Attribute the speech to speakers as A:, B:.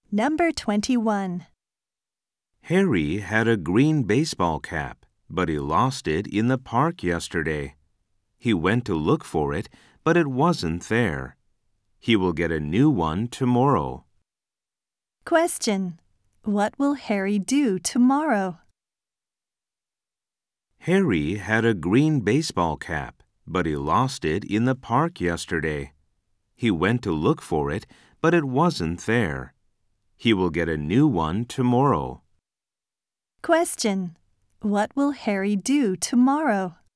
A: Number 21.
B: Harry had a green baseball cap, but he lost it in the park yesterday. He went to look for it, but it wasn't there. He will get a new one tomorrow.
A: Question. What will Harry do tomorrow?
B: Harry had a green baseball cap, but he lost it in the park yesterday. He went to look for it, but it wasn't there. He will get a new one tomorrow.
A: Question. What will Harry do tomorrow?